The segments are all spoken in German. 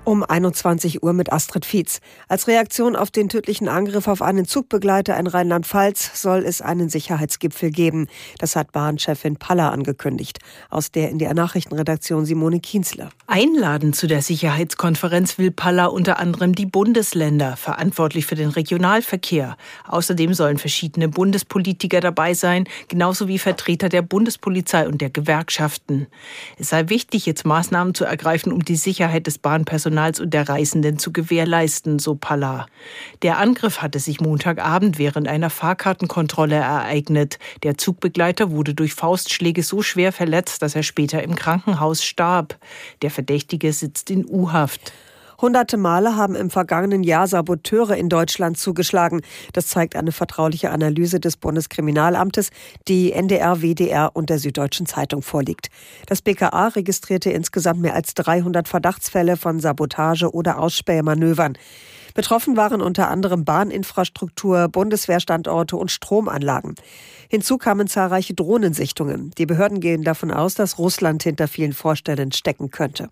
Um 21 Uhr mit Astrid Fietz. Als Reaktion auf den tödlichen Angriff auf einen Zugbegleiter in Rheinland-Pfalz soll es einen Sicherheitsgipfel geben. Das hat Bahnchefin Paller angekündigt. Aus der NDR Nachrichtenredaktion Simone Kienzle. Einladen zu der Sicherheitskonferenz will Paller unter anderem die Bundesländer, verantwortlich für den Regionalverkehr. Außerdem sollen verschiedene Bundespolitiker dabei sein, genauso wie Vertreter der Bundespolizei und der Gewerkschaften. Es sei wichtig, jetzt Maßnahmen zu ergreifen, um die Sicherheit des Bahnpersonals und der Reisenden zu gewährleisten, so Paller. Der Angriff hatte sich Montagabend während einer Fahrkartenkontrolle ereignet. Der Zugbegleiter wurde durch Faustschläge so schwer verletzt, dass er später im Krankenhaus starb. Der Verdächtige sitzt in U-Haft. Hunderte Male haben im vergangenen Jahr Saboteure in Deutschland zugeschlagen. Das zeigt eine vertrauliche Analyse des Bundeskriminalamtes, die NDR, WDR und der Süddeutschen Zeitung vorliegt. Das BKA registrierte insgesamt mehr als 300 Verdachtsfälle von Sabotage oder Ausspähmanövern. Betroffen waren unter anderem Bahninfrastruktur, Bundeswehrstandorte und Stromanlagen. Hinzu kamen zahlreiche Drohnensichtungen. Die Behörden gehen davon aus, dass Russland hinter vielen Vorfällen stecken könnte.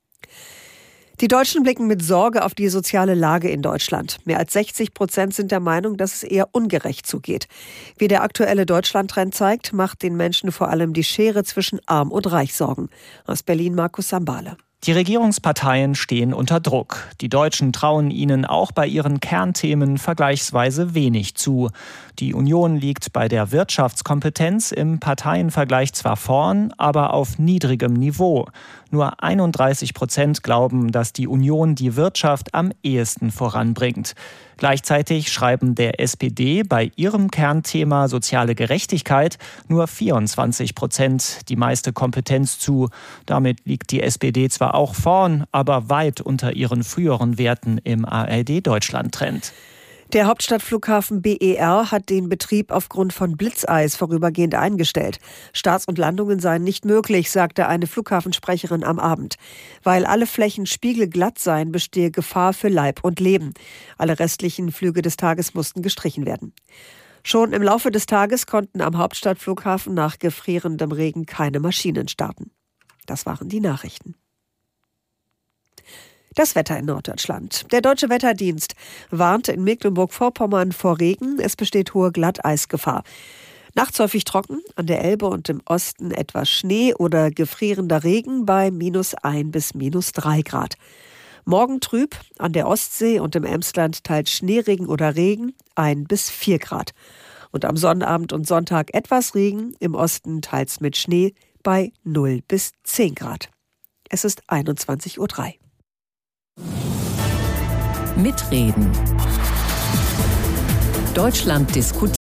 Die Deutschen blicken mit Sorge auf die soziale Lage in Deutschland. Mehr als 60% sind der Meinung, dass es eher ungerecht zugeht. Wie der aktuelle Deutschland-Trend zeigt, macht den Menschen vor allem die Schere zwischen Arm und Reich Sorgen. Aus Berlin Markus Sambale. Die Regierungsparteien stehen unter Druck. Die Deutschen trauen ihnen auch bei ihren Kernthemen vergleichsweise wenig zu. Die Union liegt bei der Wirtschaftskompetenz im Parteienvergleich zwar vorn, aber auf niedrigem Niveau. Nur 31% glauben, dass die Union die Wirtschaft am ehesten voranbringt. Gleichzeitig schreiben der SPD bei ihrem Kernthema soziale Gerechtigkeit nur 24% die meiste Kompetenz zu. Damit liegt die SPD zwar auch vorn, aber weit unter ihren früheren Werten im ARD-Deutschland-Trend. Der Hauptstadtflughafen BER hat den Betrieb aufgrund von Blitzeis vorübergehend eingestellt. Starts und Landungen seien nicht möglich, sagte eine Flughafensprecherin am Abend. Weil alle Flächen spiegelglatt seien, bestehe Gefahr für Leib und Leben. Alle restlichen Flüge des Tages mussten gestrichen werden. Schon im Laufe des Tages konnten am Hauptstadtflughafen nach gefrierendem Regen keine Maschinen starten. Das waren die Nachrichten. Das Wetter in Norddeutschland. Der Deutsche Wetterdienst warnt in Mecklenburg-Vorpommern vor Regen. Es besteht hohe Glatteisgefahr. Nachts häufig trocken, an der Elbe und im Osten etwas Schnee oder gefrierender Regen bei -1 bis -3 Grad. Morgen trüb, an der Ostsee und im Emsland teils Schneeregen oder Regen 1 bis 4 Grad. Und am Sonnabend und Sonntag etwas Regen, im Osten teils mit Schnee bei 0 bis 10 Grad. Es ist 21:03 Uhr. Mitreden. Deutschland diskutiert.